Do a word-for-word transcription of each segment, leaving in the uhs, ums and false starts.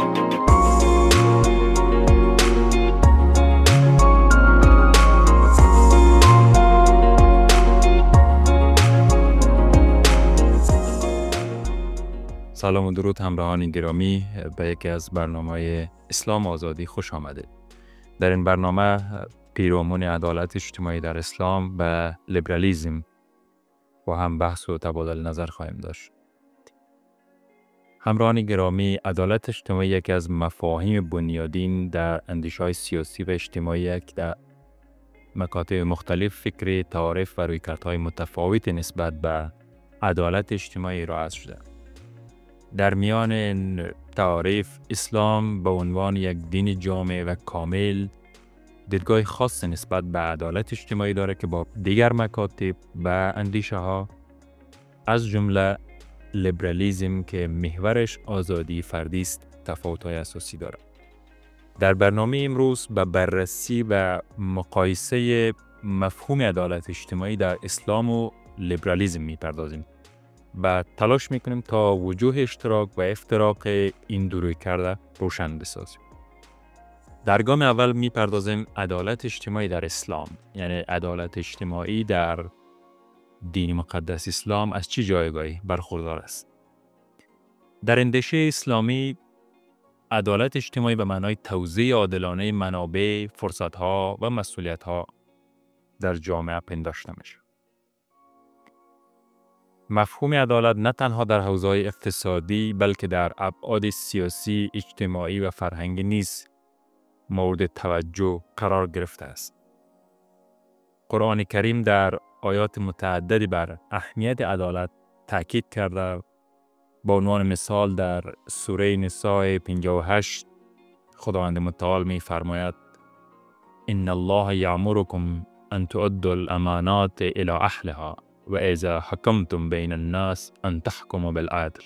سلام و درود همراهان گرامی، به یکی از برنامه اسلام آزادی خوش آمدید. در این برنامه پیرامون عدالت اجتماعی در اسلام و لیبرالیسم و هم بحث و تبادل نظر خواهیم داشت. همراهان گرامی، عدالت اجتماعی یکی از مفاهیم بنیادین در اندیشه‌های سیاسی و اجتماعی است که در مکاتب مختلف فکری، تعریف و رویکردهای متفاوت نسبت به عدالت اجتماعی ارائه شده. در میان این تعریف، اسلام به عنوان یک دین جامع و کامل دیدگاه خاص نسبت به عدالت اجتماعی داره که با دیگر مکاتب و اندیشه ها از جمله لیبرالیسم که محورش آزادی فردی است تفاوت‌های اساسی داره. در برنامه امروز به بررسی و مقایسه مفهوم عدالت اجتماعی در اسلام و لیبرالیسم میپردازیم و تلاش میکنیم تا وجوه اشتراک و افتراق این دو رویکرد روشن بسازیم. در گام اول میپردازیم عدالت اجتماعی در اسلام، یعنی عدالت اجتماعی در دین مقدس اسلام از چه جایگاهی برخوردار است. در اندیشه اسلامی عدالت اجتماعی به معنای توزیع عادلانه منابع، فرصت‌ها و مسئولیت‌ها در جامعه پنداشته میشه. مفهوم عدالت نه تنها در حوزه‌های اقتصادی بلکه در ابعاد سیاسی، اجتماعی و فرهنگی نیز مورد توجه قرار گرفته است. قرآن کریم در آیات متعددی بر اهمیت عدالت تاکید کرده. با عنوان مثال در سوره نساء پنجاه و هشت خداوند متعال می فرماید: ان الله یأمرکم ان تؤدوا الامانات الی اهلها و اذا حکمتم بین الناس ان تحکموا بالعدل.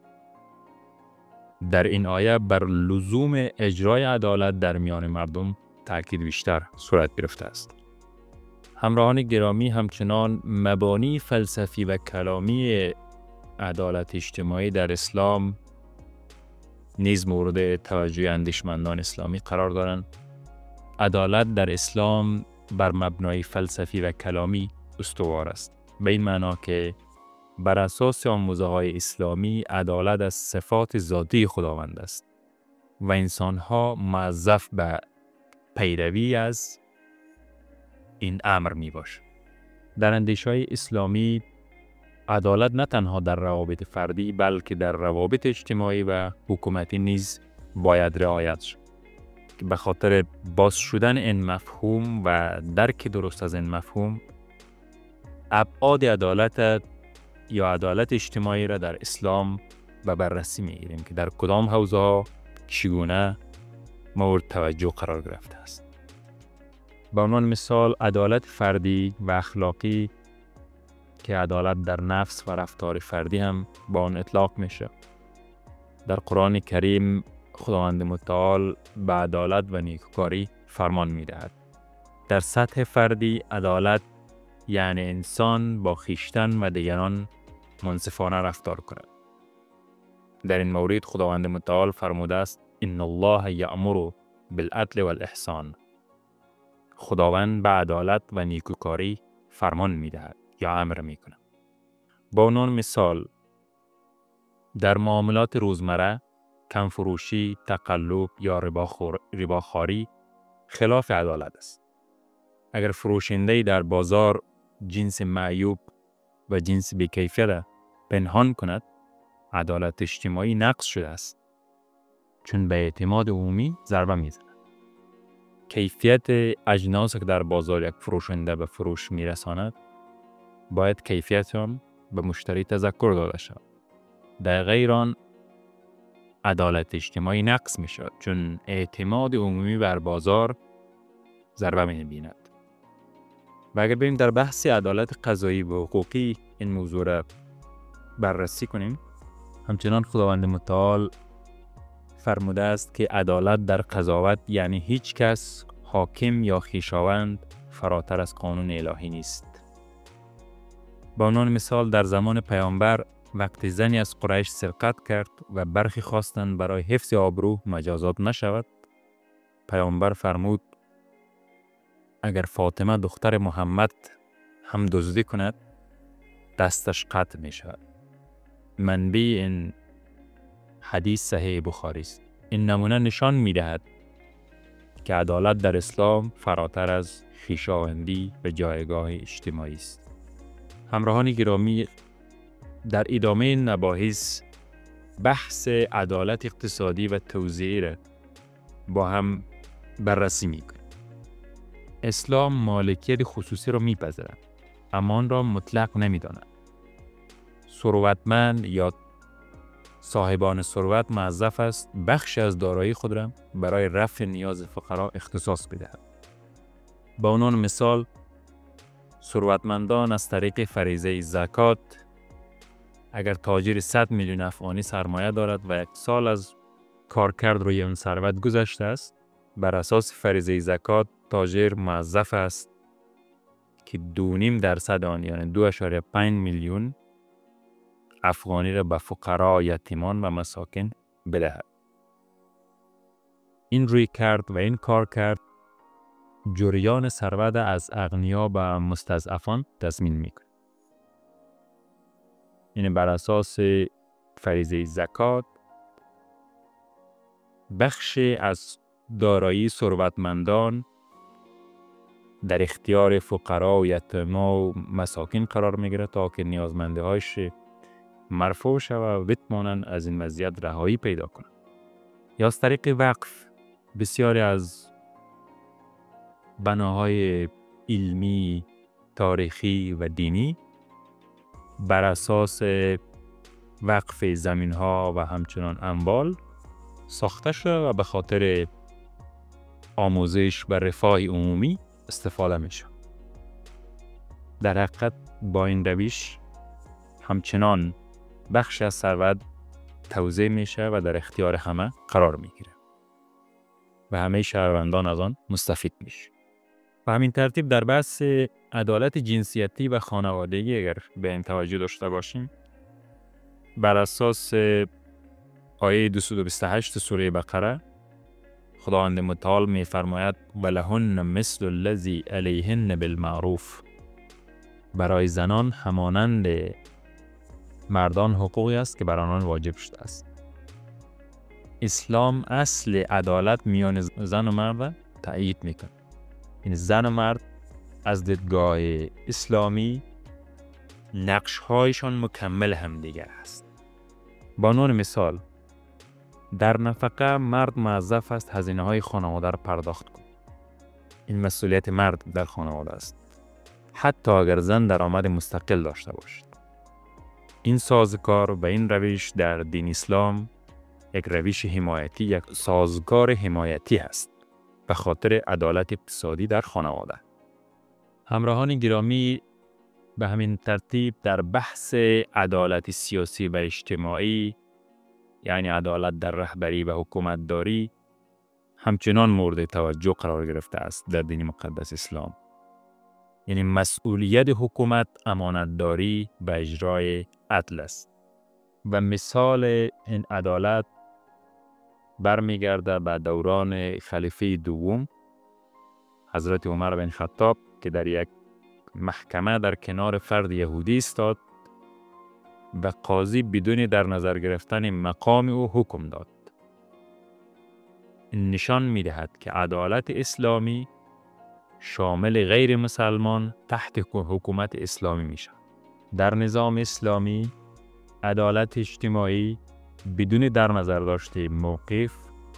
در این آیه بر لزوم اجرای عدالت در میان مردم تاکید بیشتر صورت گرفته است. همراهان گرامی، همچنان مبانی فلسفی و کلامی عدالت اجتماعی در اسلام نیز مورد توجه اندیشمندان اسلامی قرار دارند. عدالت در اسلام بر مبنای فلسفی و کلامی استوار است، به این معنا که بر اساس آموزه‌های اسلامی عدالت از صفات ذاتی خداوند است و انسان‌ها موظف به پیروی از این امر می باشند. در اندیشه‌های اسلامی عدالت نه تنها در روابط فردی بلکه در روابط اجتماعی و حکومتی نیز باید رعایت شد. به خاطر باز شدن این مفهوم و درک درست از این مفهوم، ابعاد عدالت یا عدالت اجتماعی را در اسلام به بررسی می‌گیریم که در کدام حوزه‌ها چگونه مورد توجه قرار گرفته است. به عنوان مثال عدالت فردی و اخلاقی که عدالت در نفس و رفتار فردی هم با آن اطلاق میشه. در قرآن کریم خداوند متعال به عدالت و نیکوکاری فرمان می‌دهد. در سطح فردی عدالت یعنی انسان با خویشتن و دیگران منصفانه رفتار کند. در این مورد خداوند متعال فرموده است: ان الله یأمر بالعدل والاحسان. خداوند به عدالت و نیکوکاری فرمان می‌دهد یا امر می‌کند. با عنوان مثال در معاملات روزمره کم فروشی، تقلب یا رباخواری خلاف عدالت است. اگر فروشنده در بازار جنس معیوب و جنس بی‌کیفیت پنهان کند، عدالت اجتماعی نقض شده است، چون به اعتماد عمومی ضربه می‌زند. کیفیت اجناس که در بازار یک فروشنده به فروش می‌رساند باید کیفیت آن به مشتری تذکر داده شود. در غیر آن عدالت اجتماعی نقض می‌شود، چون اعتماد عمومی بر بازار ضربه می‌بیند. و اگر بریم در بحث عدالت قضایی و حقوقی این موضوع را بررسی کنیم، همچنان خداوند متعال فرموده است که عدالت در قضاوت یعنی هیچ کس حاکم یا خویشاوند فراتر از قانون الهی نیست. به عنوان مثال در زمان پیامبر وقتی زنی از قریش سرقت کرد و برخی خواستند برای حفظ آبرو مجازات نشود، پیامبر فرمود اگر فاطمه دختر محمد هم دزدی کند دستش قطع می شود. منبع این حدیث صحیح بخاری است. این نمونه نشان می دهد که عدالت در اسلام فراتر از خویشاوندی و جایگاه اجتماعی است. همراهان گرامی، در ادامه این مباحث بحث عدالت اقتصادی و توزیعی را با هم بررسی می کنیم. اسلام مالکیت خصوصی را می پذیرد، اما آن را مطلق نمی داند. ثروتمند یا صاحبان ثروت موظف است بخش از دارایی خود را برای رفع نیاز فقرا اختصاص بدهد. به عنوان مثال، ثروتمندان از طریق فریضه زکات، اگر تاجر صد میلیون افغانی سرمایه دارد و یک سال از کارکرد روی اون ثروت گذشته است، بر اساس فریضه زکات تاجر موظف است که دو نیم درصد آن یعنی دو اشاره پنج میلیون افغانی را به فقرا، یتیمان و مساکین بدهد. این روی کرد و این کار کرد جریان ثروت از اغنیا به مستضعفان تضمین می‌کند. یعنی بر اساس فریضه زکات بخشی از دارایی ثروتمندان در اختیار فقرا و یتیما و مساکین قرار می‌گیرد تا که نیازمندی‌هایش مرفوع شود و بتوانند از این وضعیت رهایی پیدا کنند. یا از طریق وقف بسیاری از بناهای علمی، تاریخی و دینی بر اساس وقف زمین‌ها و همچنان اموال ساخته شده و به خاطر آموزش و رفاه عمومی استفاده میشه. در حقیقت با این روش همچنان بخش از ثروت توزیع میشه و در اختیار همه قرار میگیره و همه شهروندان از آن مستفید میشه. و همین ترتیب در بحث عدالت جنسیتی و خانوادگی اگر به این توجه داشته باشیم، بر اساس آیه دویست و بیست و هشت سوره بقره خداوند متعال می فرماید ولهن مثل الذی علیهن بالمعروف، برای زنان همانند مردان حقوقی است که بر آنان واجب شده است. اسلام اصل عدالت میان زن و مرد تأیید میکنه. این زن و مرد از دیدگاه اسلامی نقش‌هایشان مکمل هم دیگر است. با عنوان مثال، در نفقه مرد موظف است هزینه‌های خانواده را پرداخت کند. این مسئولیت مرد در خانواده است، حتی اگر زن درآمد مستقل داشته باشد. این سازگار و این روش در دین اسلام یک روش حمایتی، یک سازگار حمایتی است به خاطر عدالت اقتصادی در خانواده. همراهان گرامی، به همین ترتیب در بحث عدالت سیاسی و اجتماعی، یعنی عدالت در رهبری و حکومتداری، همچنان مورد توجه قرار گرفته است در دین مقدس اسلام. یعنی مسئولیت حکومت امانتداری به اجرای عدل است و مثال این عدالت برمیگرده به دوران خلیفه دوم حضرت عمر بن خطاب که در یک محکمه در کنار فرد یهودی استاد و قاضی بدون در نظر گرفتن مقام او حکم داد. این نشان می دهد که عدالت اسلامی شامل غیر مسلمان تحت حکومت اسلامی می شود. در نظام اسلامی عدالت اجتماعی بدون در نظر داشته موقف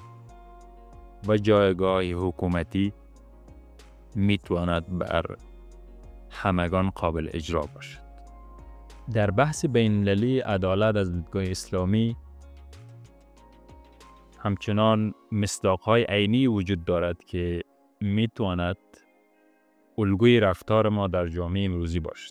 و جایگاه حکومتی می تواند بر همگان قابل اجرا باشد. در بحث بین المللی عدالت از دیدگاه اسلامی همچنان مصداق‌های عینی وجود دارد که می تواند الگوی رفتار ما در جامعه امروزی باشد.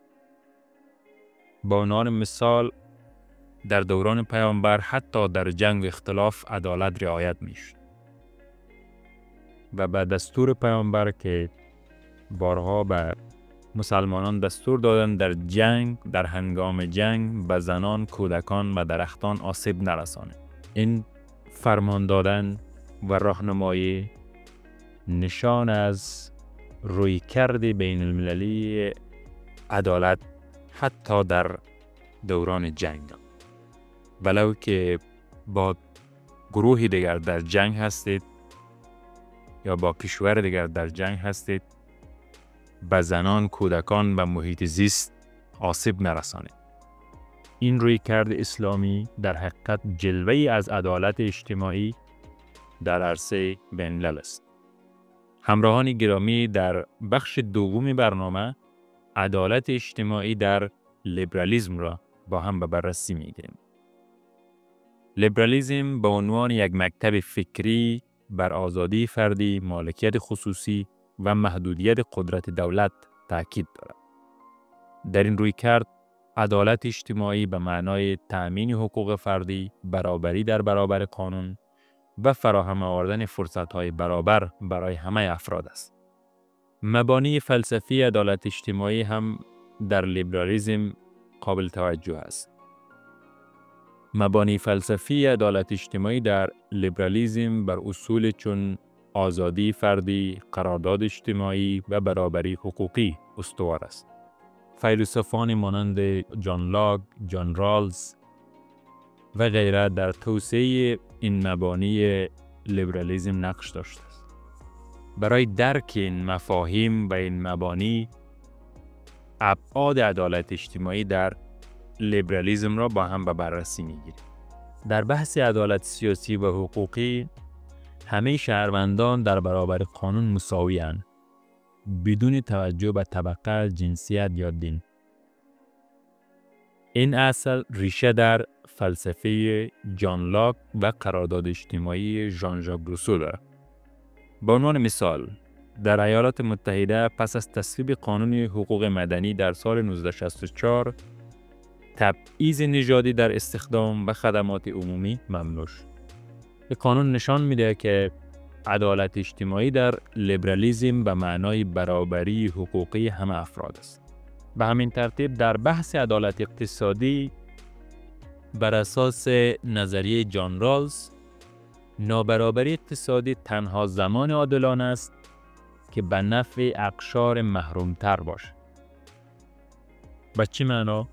با عنوان مثال، در دوران پیامبر حتی در جنگ و اختلاف عدالت رعایت می‌شد و به دستور پیامبر که بارها به مسلمانان دستور دادند در جنگ، در هنگام جنگ به زنان، کودکان و درختان آسیب نرسانند. این فرمان دادن و راهنمایی نشان از رویکرد بین المللی عدالت حتی در دوران جنگ. ولو که با گروهی دیگر در جنگ هستید یا با کشور دیگر در جنگ هستید، به زنان، کودکان و محیط زیست آسیب نرسانید. این رویکرد اسلامی در حقیقت جلوه‌ای از عدالت اجتماعی در عرصه بین الملل است. همراهان گرامی، در بخش دوم برنامه عدالت اجتماعی در لیبرالیسم را با هم به بررسی می‌گیریم. لیبرالیسم به عنوان یک مکتب فکری بر آزادی فردی، مالکیت خصوصی و محدودیت قدرت دولت تاکید دارد. در این رویکرد عدالت اجتماعی به معنای تأمین حقوق فردی، برابری در برابر قانون و فراهم آوردن فرصت‌های برابر برای همه افراد است. مبانی فلسفی عدالت اجتماعی هم در لیبرالیسم قابل توجه است. مبانی فلسفی عدالت اجتماعی در لیبرالیسم بر اصول چون آزادی فردی، قرارداد اجتماعی و برابری حقوقی استوار است. فیلسوفان مانند جان لاک، جان رالز و غیره در توسعه این مبانی لیبرالیسم نقش داشته است. برای درک این مفاهیم و این مبانی، ابعاد عدالت اجتماعی در لیبرالیسم را با هم به بررسی می‌گیریم. در بحث عدالت سیاسی و حقوقی، همه شهروندان در برابر قانون مساوی‌اند، بدون توجه به طبقه، جنسیت یا دین. این اصل ریشه در فلسفه جان لاک و قرارداد اجتماعی ژان ژاک روسو دارد. به عنوان مثال، در ایالات متحده پس از تصویب قانون حقوق مدنی در سال نوزده شصت و چهار، تبعیض نژادی در استخدام و خدمات عمومی ممنوع شد. قانون نشان میده که عدالت اجتماعی در لیبرالیسم به معنای برابری حقوقی همه افراد است. به همین ترتیب در بحث عدالت اقتصادی، بر اساس نظریه جان رالز، نابرابری اقتصادی تنها زمان عادلانه است که به نفع اقشار محرومتر باشد. به چه معنا؟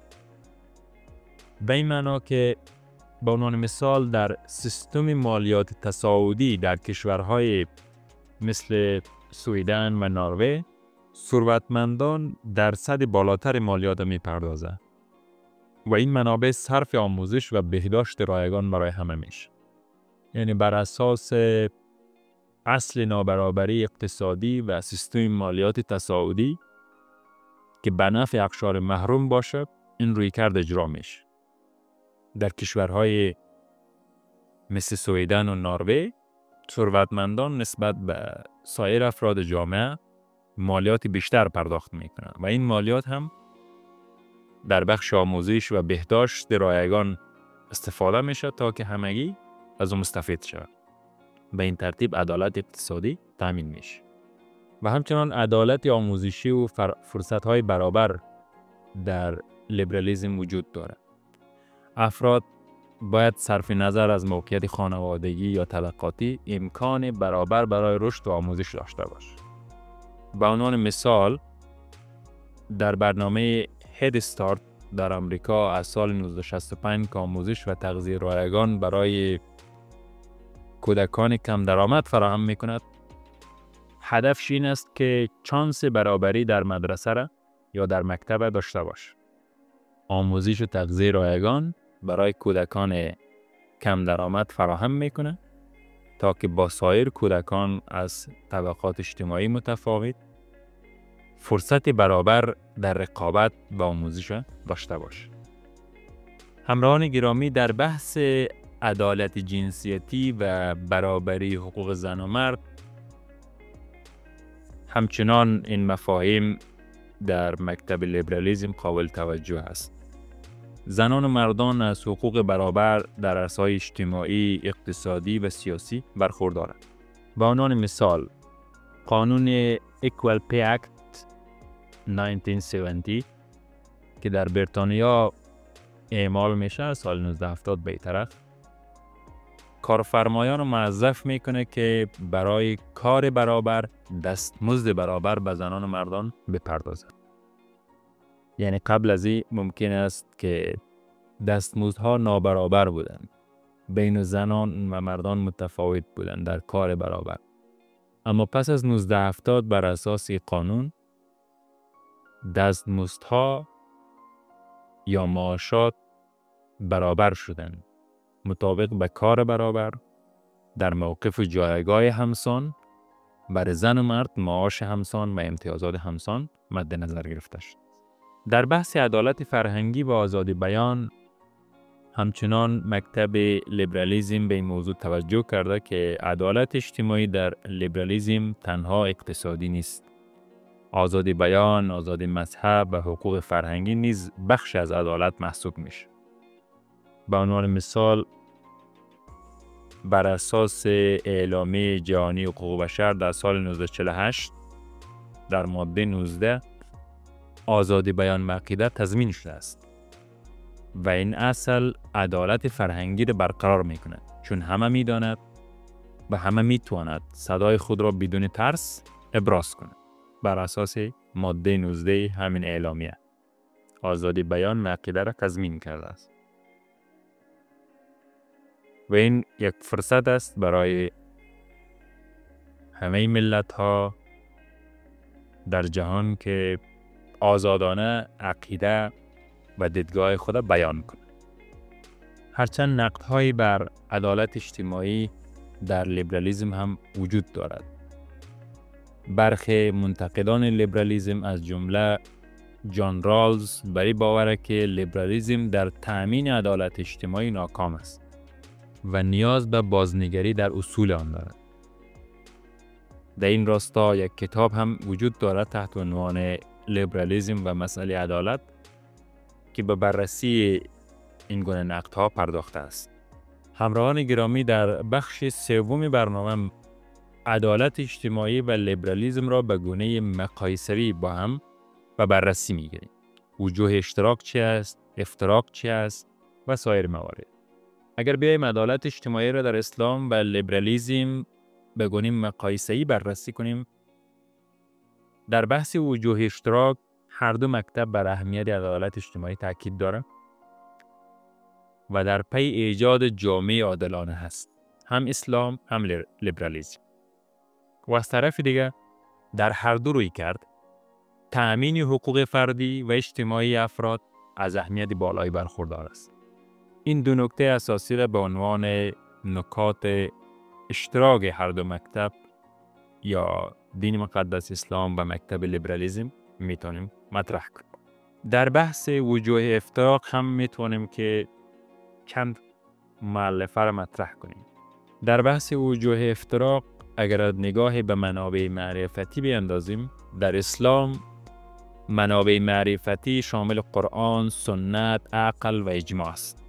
به این معنا که به عنوان مثال در سیستم مالیات تصاعدی در کشورهای مثل سویدن و نروژ، ثروتمندان درصد بالاتر مالیات می‌پردازند و این منابع صرف آموزش و بهداشت رایگان برای همه میشه. یعنی بر اساس اصل نابرابری اقتصادی و سیستم مالیات تصاعدی که به نفع اقشار محروم باشه، این رویکرد اجرا میشه. در کشورهای مثل سویدن و نروژ، ثروتمندان نسبت به سایر افراد جامعه مالیات بیشتر پرداخت میکنند و این مالیات هم در بخش آموزش و بهداشت رایگان استفاده میشه تا که همگی از اون مستفید شود. به این ترتیب عدالت اقتصادی تامین میشه. و همچنان عدالت آموزشی و فرصت‌های برابر در لیبرالیسم وجود دارد. افراد باید صرف نظر از موقعیت خانوادگی یا طبقاتی امکان برابر برای رشد و آموزش داشته باشد. به عنوان مثال، در برنامه هد استارت در آمریکا از سال نوزده شصت و پنج که آموزش و تغذیه رایگان برای کودکان کم درآمد فراهم میکند، هدفش این است که چانس برابری در مدرسه را یا در مکتب داشته باش. آموزش و تغذیه رایگان برای کودکان کم درآمد فراهم میکنه تا که با سایر کودکان از طبقات اجتماعی متفاوت فرصت برابر در رقابت و آموزش داشته باش. همراهان گرامی، در بحث عدالت جنسیتی و برابری حقوق زن و مرد، همچنان این مفاهیم در مکتب لیبرالیسم قابل توجه است. زنان و مردان از حقوق برابر در عرصه‌های اجتماعی، اقتصادی و سیاسی برخوردارند. به عنوان مثال، قانون Equal Pay Act نوزده هفتاد که در بریتانیا اعمال میشه، سال نوزده هفتاد به طرف کارفرمایان رو موظف میکنه که برای کار برابر دستمزد برابر به زنان و مردان بپردازند. یعنی قبل از این ممکن است که دستمزدها نابرابر بودند، بین زنان و مردان متفاوت بودند در کار برابر. اما پس از نوزده هفتاد بر اساس قانون دستمزدها یا معاشات برابر شدند، مطابق به کار برابر در موقف جایگاه همسان، برای زن و مرد معاش همسان و امتیازات همسان مد نظر گرفته شد. در بحث عدالت فرهنگی و آزادی بیان همچنان مکتب لیبرالیسم به این موضوع توجه کرده که عدالت اجتماعی در لیبرالیسم تنها اقتصادی نیست. آزادی بیان، آزادی مذهب و حقوق فرهنگی نیز بخش از عدالت محسوب میشه. به عنوان مثال بر اساس اعلامیه جهانی حقوق بشر در سال نوزده چهل و هشت در ماده نوزده آزادی بیان و عقیده تضمین شده است و این اصل عدالت فرهنگی را برقرار میکند، چون همه میداند و همه میتواند صدای خود را بدون ترس ابراز کند. بر اساس ماده نوزده همین اعلامیه آزادی بیان و عقیده را تضمین کرده است و این یک فرصت است برای همه ملت ها در جهان که آزادانه عقیده و دیدگاه خود بیان کنند. هرچند نقدهایی بر عدالت اجتماعی در لیبرالیسم هم وجود دارد. برخی منتقدان لیبرالیسم از جمله جان رالز بری باوره که لیبرالیسم در تأمین عدالت اجتماعی ناکام است و نیاز به بازنگری در اصول آن دارد. در این راستا یک کتاب هم وجود دارد تحت عنوان لیبرالیسم و مسئله عدالت که به بررسی این گونه نقدها پرداخته است. همراهان گرامی، در بخش سوم برنامه عدالت اجتماعی و لیبرالیسم را به گونه مقایسوی با هم و بررسی می‌گیریم. وجوه اشتراک چی است، افتراق چی است و سایر موارد. اگر بیایم عدالت اجتماعی را در اسلام و لیبرالیسم به گونه مقایسه‌ای بررسی کنیم، در بحث وجوه اشتراک هر دو مکتب بر اهمیت عدالت اجتماعی تاکید دارد و در پی ایجاد جامعه عادلانه هست، هم اسلام هم لیبرالیسم. و از طرف دیگه در هر دو روی کرد تأمین حقوق فردی و اجتماعی افراد از اهمیت بالایی برخوردار است. این دو نکته اساسی را به عنوان نکات اشتراک هر دو مکتب یا دین مقدس اسلام و مکتب لیبرالیسم میتونیم مطرح کنیم. در بحث وجوه افتراق هم میتونیم که چند مؤلفه را مطرح کنیم. در بحث وجوه افتراق اگر نگاه به منابع معرفتی بیندازیم، در اسلام منابع معرفتی شامل قرآن، سنت، عقل و اجماع است،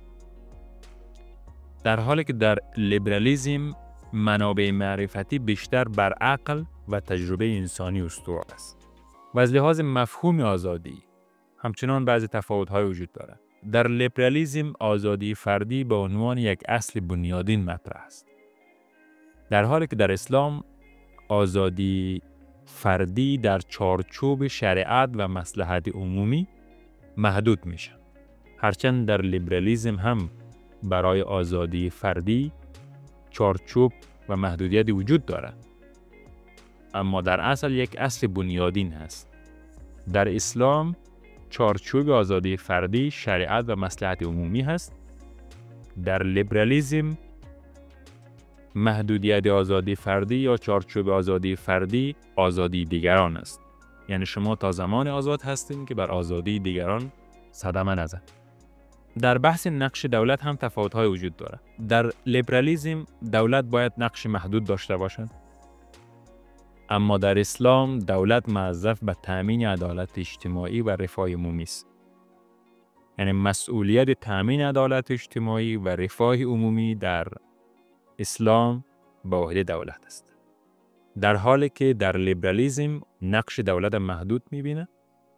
در حالی که در لیبرالیسم منابع معرفتی بیشتر بر عقل و تجربه انسانی استوار است. و از لحاظ مفهوم آزادی همچنان بعضی تفاوت‌های وجود دارد. در لیبرالیسم آزادی فردی به عنوان یک اصل بنیادین مطرح است، در حالی که در اسلام آزادی فردی در چارچوب شریعت و مصلحت عمومی محدود میشه. هرچند در لیبرالیسم هم برای آزادی فردی چارچوب و محدودیت وجود دارد، اما در اصل یک اصل بنیادین هست. در اسلام چارچوب آزادی فردی شریعت و مصلحت عمومی هست. در لیبرالیسم محدودیت آزادی فردی یا چارچوب آزادی فردی آزادی دیگران است. یعنی شما تا زمان آزاد هستین که بر آزادی دیگران صدمه نزن. در بحث نقش دولت هم تفاوت‌های وجود دارد. در لیبرالیسم دولت باید نقش محدود داشته باشد، اما در اسلام دولت موظف به تأمین عدالت اجتماعی و رفاه عمومی است. یعنی مسئولیت تأمین عدالت اجتماعی و رفاه عمومی در اسلام به عهده دولت است، در حالی که در لیبرالیسم نقش دولت محدود می‌بینه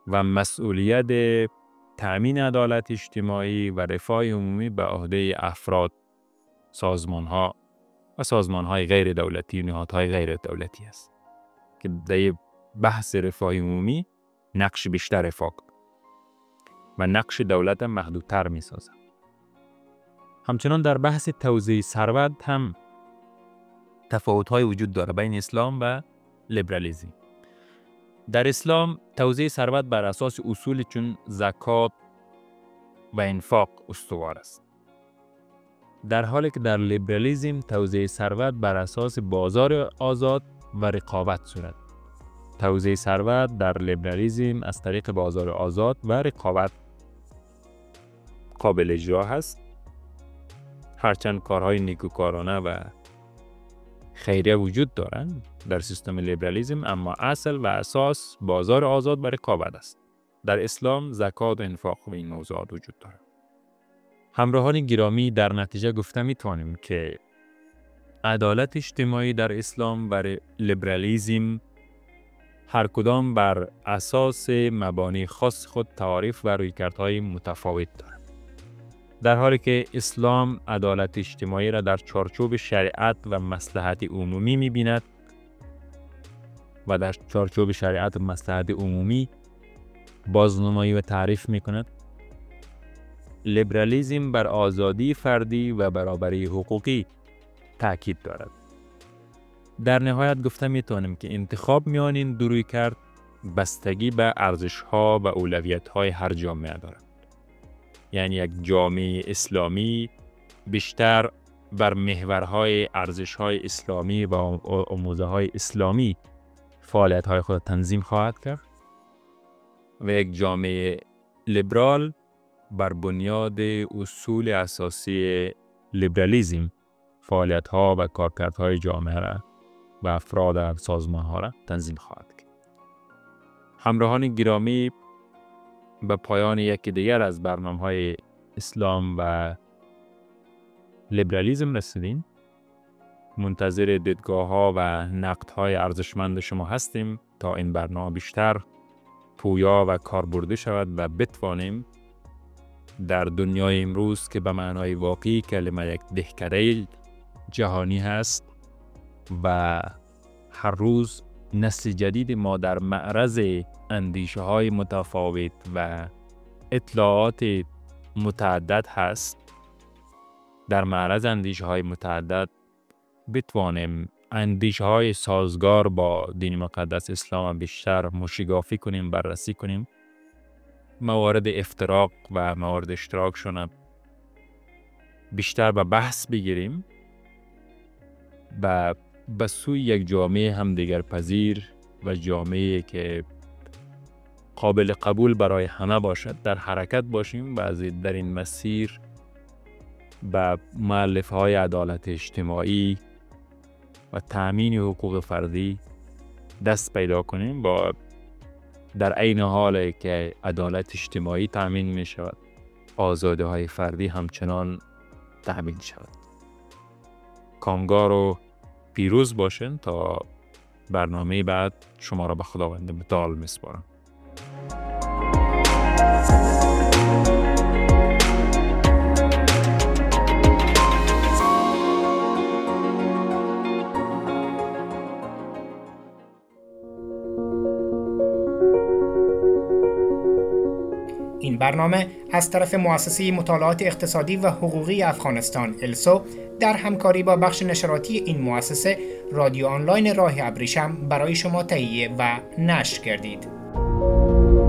و مسئولیت تأمین عدالت اجتماعی و رفاه عمومی به عهده افراد، سازمان‌ها و سازمان‌های غیر دولتی و نهادهای غیر دولتی است که در بحث رفاه عمومی نقش بیشتر ایفا کنند و نقش دولت محدودتر می‌سازد. همچنان در بحث توزیع ثروت هم تفاوت‌های وجود داره بین اسلام و لیبرالیسم. در اسلام توزیع ثروت بر اساس اصول چون زکات و انفاق استوار است، در حالی که در لیبرالیسم توزیع ثروت بر اساس بازار آزاد و رقابت صورت. توزیع ثروت در لیبرالیسم از طریق بازار آزاد و رقابت قابل اجرا هست، هرچند کارهای نیکوکارانه و خیریه وجود دارند در سیستم لیبرالیسم، اما اصل و اساس بازار آزاد و رقابت است. در اسلام زکات و انفاق و این موضوعات وجود دارند. همراهان گرامی، در نتیجه گفته میتوانیم که عدالت اجتماعی در اسلام و لیبرالیسم هر کدام بر اساس مبانی خاص خود تعاریف و رویکردهای متفاوت دارند. در حالی که اسلام عدالت اجتماعی را در چارچوب شریعت و مصلحت عمومی می‌بیند و در چارچوب شریعت و مصلحت عمومی بازنمایی و تعریف می‌کند، لیبرالیسم بر آزادی فردی و برابری حقوقی تاکید دارد. در نهایت گفته می‌توانیم که انتخاب میان این دو رویکرد بستگی به ارزش‌ها و اولویت‌های هر جامعه دارد. یعنی یک جامعه اسلامی بیشتر بر محورهای ارزش‌های اسلامی و آموزه‌های اسلامی فعالیت‌های خود تنظیم خواهد کرد و یک جامعه لیبرال بر بنیاد اصول اساسی لیبرالیسم فعالیت‌ها و کارکردهای جامعه را و افراد و سازمان‌ها را تنظیم خواهد کرد. همراهان گرامی، به پایان یکی دیگر از برنامه‌های اسلام و لیبرالیسم رسیدیم. منتظر دیدگاه‌ها و نقدهای ارزشمند شما هستیم تا این برنامه بیشتر پویا و کاربردی شود و بتوانیم در دنیای امروز که به معنای واقعی کلمه یک دهکده جهانی هست و هر روز نسل جدید ما در معرض اندیشه های متفاوت و اطلاعات متعدد هست، در معرض اندیشه های متعدد بتوانیم اندیشه های سازگار با دین مقدس اسلام بیشتر مشگافی کنیم، بررسی کنیم، موارد افتراق و موارد اشتراک شون بیشتر به بحث بگیریم و به سوی یک جامعه همدیگر پذیر و جامعه که قابل قبول برای همه باشد در حرکت باشیم و از در این مسیر به مؤلفه‌های عدالت اجتماعی و تأمین حقوق فردی دست پیدا کنیم، با در عین حالی که عدالت اجتماعی تأمین می شود، آزادی های فردی همچنان تأمین شود. کامگار و پیروز باشین. تا برنامه بعد شما را به خداوند متعال می سپارم. این برنامه از طرف مؤسسه مطالعات اقتصادی و حقوقی افغانستان السو در همکاری با بخش نشراتی این مؤسسه رادیو آنلاین راه ابریشم برای شما تهیه و نشر کردید.